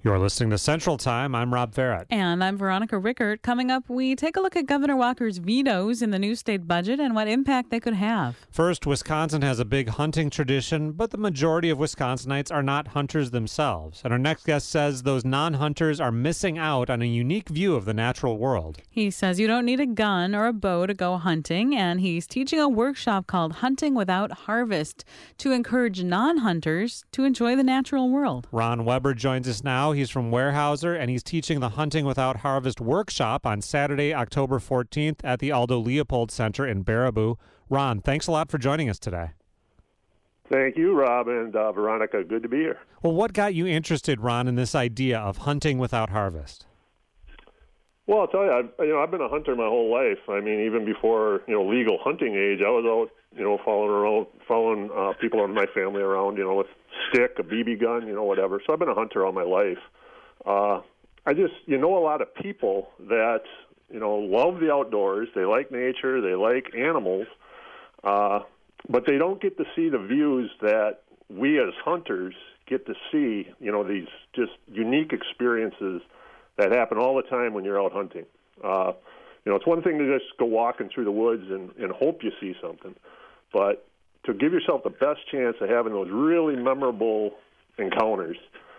You're listening to Central Time. I'm Rob Farrett. And I'm Veronica Rickert. Coming up, we take a look at Governor Walker's vetoes in the new state budget and what impact they could have. First, Wisconsin has a big hunting tradition, but the majority of Wisconsinites are not hunters themselves. And our next guest says those non-hunters are missing out on a unique view of the natural world. He says you don't need a gun or a bow to go hunting, and he's teaching a workshop called Hunting Without Harvest to encourage non-hunters to enjoy the natural world. Ron Weber joins us now. He's from Weyerhaeuser, and he's teaching the Hunting Without Harvest workshop on Saturday, October 14th at the Aldo Leopold Center in Baraboo. Ron, thanks a lot for joining us today. Thank you, Rob and Veronica. Good to be here. Well, what got you interested, Ron, in this idea of hunting without harvest? Well, I'll tell you, I've been a hunter my whole life. I mean, even before legal hunting age, I was out following people in my family around, with stick, a BB gun, whatever. So I've been a hunter all my life. I just, a lot of people that, love the outdoors. They like nature. They like animals. But they don't get to see the views that we as hunters get to see, these just unique experiences that happen all the time when you're out hunting. It's one thing to just go walking through the woods and hope you see something. But to give yourself the best chance of having those really memorable encounters,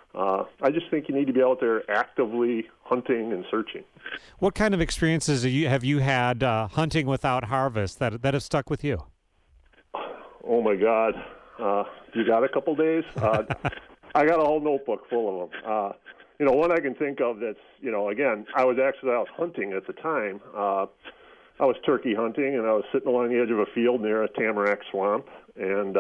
I just think you need to be out there actively hunting and searching. What kind of experiences have you had hunting without harvest that have stuck with you? Oh, my God. You got a couple days? I got a whole notebook full of them. One I can think of that's, again, I was actually out hunting at the time. I was turkey hunting, and I was sitting along the edge of a field near a tamarack swamp, and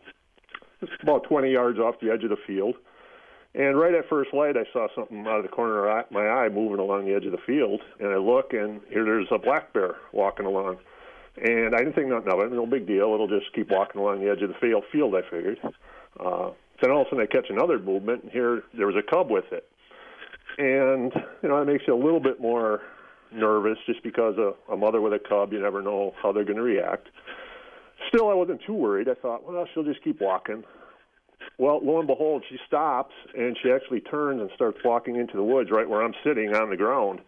it's about 20 yards off the edge of the field. And right at first light, I saw something out of the corner of my eye moving along the edge of the field, and I look, and here there's a black bear walking along. And I didn't think nothing of it, no big deal. It'll just keep walking along the edge of the field, I figured. Then all of a sudden I catch another movement, and here there was a cub with it. And, it makes you a little bit more nervous just because a mother with a cub, you never know how they're going to react. Still, I wasn't too worried. I thought, well, she'll just keep walking. Well, lo and behold, she stops, and she actually turns and starts walking into the woods right where I'm sitting on the ground.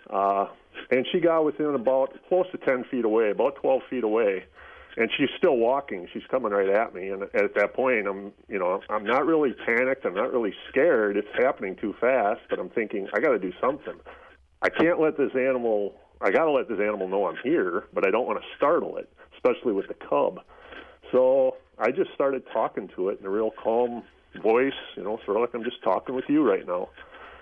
And she got within about close to 10 feet away, about 12 feet away. And she's still walking. She's coming right at me. And at that point, I'm not really panicked. I'm not really scared. It's happening too fast. But I'm thinking, I got to do something. I got to let this animal know I'm here, but I don't want to startle it, especially with the cub. So I just started talking to it in a real calm voice, sort of like I'm just talking with you right now.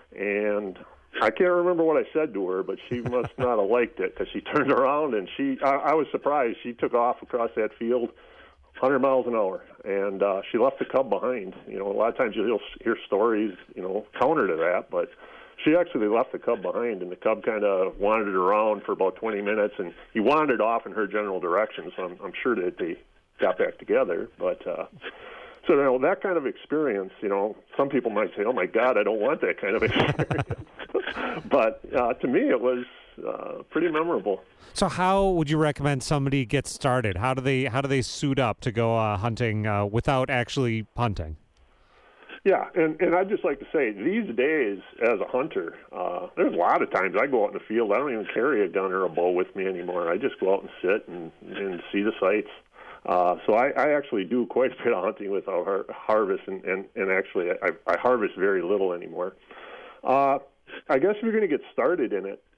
And I can't remember what I said to her, but she must not have liked it because she turned around and I was surprised. She took off across that field 100 miles an hour, and she left the cub behind. A lot of times you'll hear stories, counter to that, but she actually left the cub behind, and the cub kind of wandered around for about 20 minutes, and he wandered off in her general direction, so I'm sure that they got back together, but... So, that kind of experience, some people might say, oh, my God, I don't want that kind of experience. But to me, it was pretty memorable. So how would you recommend somebody get started? How do they suit up to go hunting without actually hunting? Yeah, and I'd just like to say, these days, as a hunter, there's a lot of times I go out in the field. I don't even carry a gun or a bow with me anymore. I just go out and sit and see the sights. So I actually do quite a bit of hunting without harvest, and actually I harvest very little anymore. I guess if you're going to get started in it,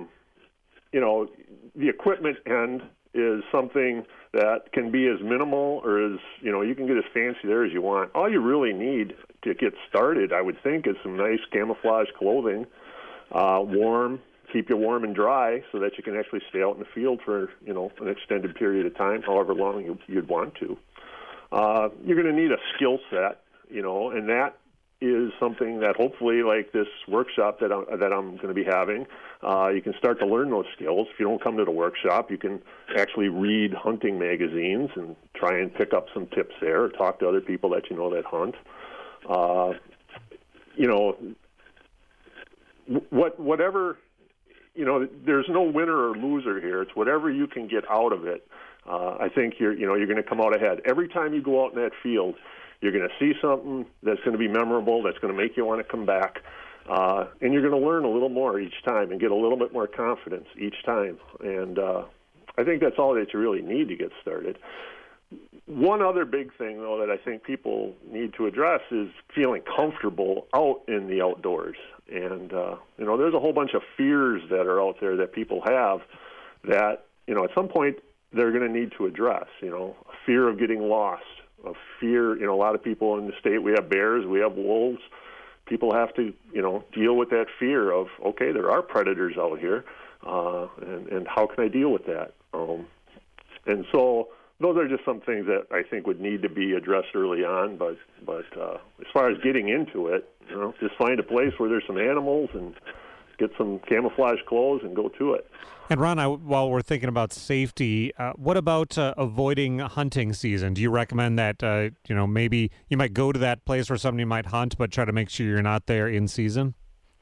the equipment end is something that can be as minimal or as, you can get as fancy there as you want. All you really need to get started, I would think, is some nice camouflage clothing, warm, keep you warm and dry so that you can actually stay out in the field for, an extended period of time, however long you'd want to. You're going to need a skill set, and that is something that hopefully, like this workshop that I'm going to be having, you can start to learn those skills. If you don't come to the workshop, you can actually read hunting magazines and try and pick up some tips there, or talk to other people that that hunt. Whatever. There's no winner or loser here. It's whatever you can get out of it. I think you're going to come out ahead. Every time you go out in that field, You're going to see something that's going to be memorable, that's going to make you want to come back. And you're going to learn a little more each time and get a little bit more confidence each time. And I think that's all that you really need to get started. One other big thing, though, that I think people need to address is feeling comfortable out in the outdoors. And, there's a whole bunch of fears that are out there that people have that, at some point they're going to need to address, a fear of getting lost, a fear, a lot of people in the state, we have bears, we have wolves. People have to, deal with that fear of, okay, there are predators out here, and how can I deal with that? And so those are just some things that I think would need to be addressed early on. But as far as getting into it, just find a place where there's some animals and get some camouflage clothes and go to it. And Ron, while we're thinking about safety, what about avoiding hunting season? Do you recommend that, maybe you might go to that place where somebody might hunt, but try to make sure you're not there in season?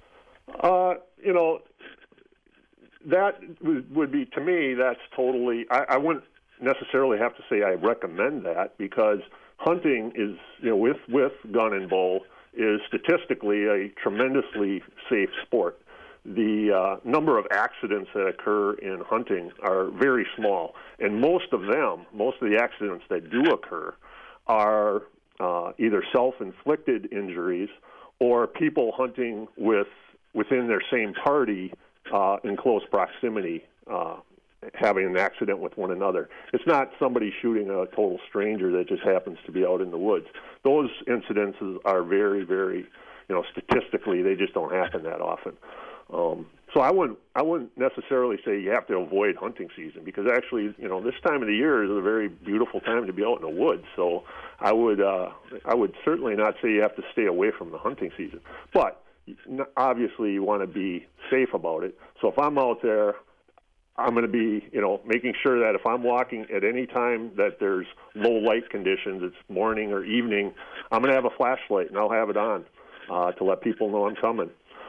That would be, to me, that's totally, I wouldn't necessarily have to say I recommend that, because hunting is, with gun and bow, is statistically a tremendously safe sport. The number of accidents that occur in hunting are very small, and most of the accidents that do occur are either self-inflicted injuries or people hunting within their same party in close proximity having an accident with one another. It's not somebody shooting a total stranger that just happens to be out in the woods. Those incidences are very, very, statistically, they just don't happen that often. So I wouldn't necessarily say you have to avoid hunting season, because actually, this time of the year is a very beautiful time to be out in the woods. So I would certainly not say you have to stay away from the hunting season. But obviously you want to be safe about it. So if I'm out there, I'm going to be, making sure that if I'm walking at any time that there's low light conditions, it's morning or evening, I'm going to have a flashlight and I'll have it on to let people know I'm coming.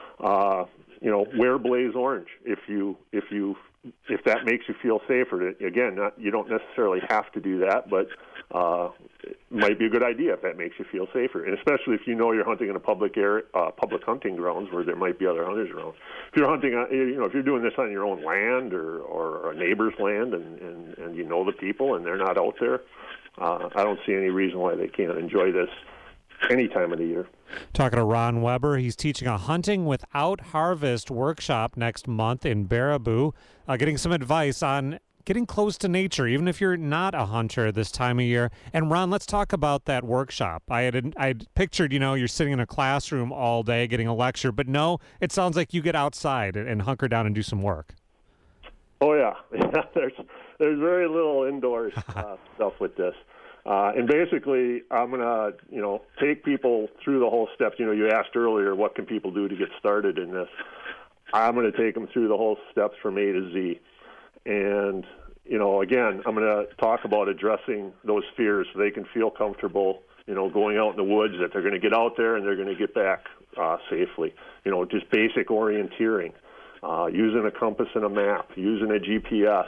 Wear blaze orange if that makes you feel safer. Again, you don't necessarily have to do that, but it might be a good idea if that makes you feel safer, and especially if you're hunting in a public area, public hunting grounds where there might be other hunters around. If you're hunting, if you're doing this on your own land or a neighbor's land, and the people and they're not out there, I don't see any reason why they can't enjoy this any time of the year. Talking to Ron Weber. He's teaching a Hunting Without Harvest workshop next month in Baraboo, getting some advice on getting close to nature, even if you're not a hunter this time of year. And Ron, let's talk about that workshop. I'd pictured, you're sitting in a classroom all day getting a lecture, but no, it sounds like you get outside and hunker down and do some work. Oh yeah, there's very little indoors stuff with this. And basically, I'm going to, take people through the whole steps. You asked earlier, what can people do to get started in this? I'm going to take them through the whole steps from A to Z. And, again, I'm going to talk about addressing those fears so they can feel comfortable, going out in the woods, that they're going to get out there and they're going to get back safely. Just basic orienteering, using a compass and a map, using a GPS,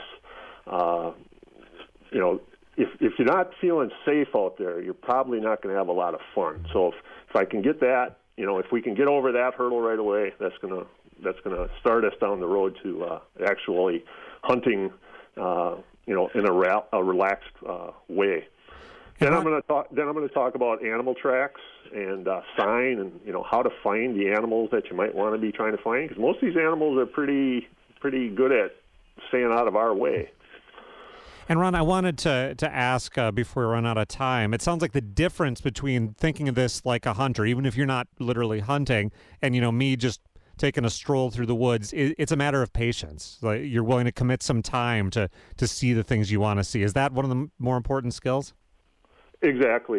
If you're not feeling safe out there, you're probably not going to have a lot of fun. So if I can get that, if we can get over that hurdle right away, that's going to start us down the road to actually hunting, in a relaxed way. Then I'm going to talk about animal tracks and sign, and how to find the animals that you might want to be trying to find, because most of these animals are pretty good at staying out of our way. And Ron, I wanted to ask before we run out of time, it sounds like the difference between thinking of this like a hunter, even if you're not literally hunting, and me just taking a stroll through the woods, it's a matter of patience. Like, you're willing to commit some time to see the things you want to see. Is that one of the more important skills? Exactly.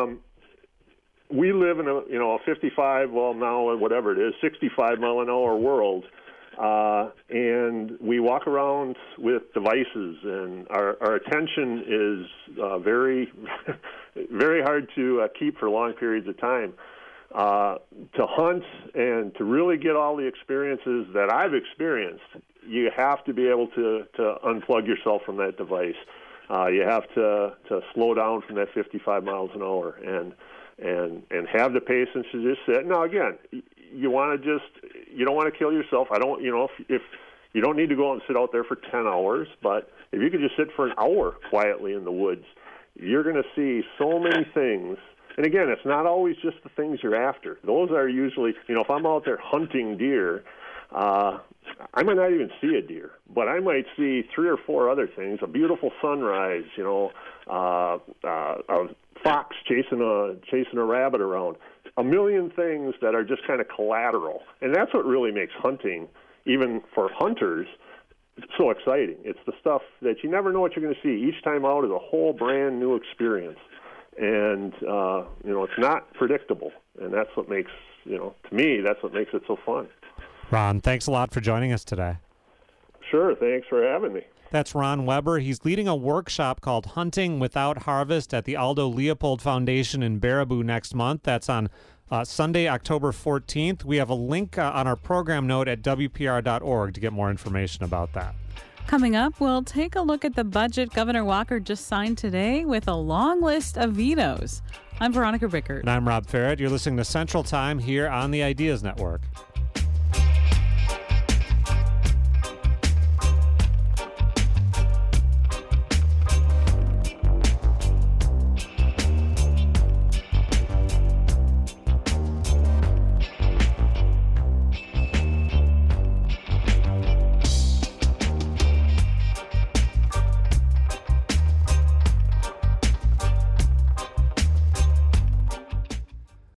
We live in a 55, well now whatever it is, 65 mile an hour world. And we walk around with devices, and our attention is very, very hard to keep for long periods of time. To hunt and to really get all the experiences that I've experienced, you have to be able to unplug yourself from that device. You have to slow down from that 55 miles an hour and have the patience to just sit. Now, again, you don't want to kill yourself. If you don't need to go out and sit out there for 10 hours, but if you could just sit for an hour quietly in the woods, you're going to see so many things. And again, it's not always just the things you're after. Those are usually, if I'm out there hunting deer, I might not even see a deer, but I might see 3 or 4 other things: a beautiful sunrise, a fox chasing a rabbit around, a million things that are just kind of collateral. And that's what really makes hunting, even for hunters, so exciting. It's the stuff that you never know what you're going to see. Each time out is a whole brand new experience. And, it's not predictable. And that's what makes, to me, that's what makes it so fun. Ron, thanks a lot for joining us today. Sure, thanks for having me. That's Ron Weber. He's leading a workshop called Hunting Without Harvest at the Aldo Leopold Foundation in Baraboo next month. That's on Sunday, October 14th. We have a link on our program note at WPR.org to get more information about that. Coming up, we'll take a look at the budget Governor Walker just signed today with a long list of vetoes. I'm Veronica Rickert. And I'm Rob Farrett. You're listening to Central Time here on the Ideas Network.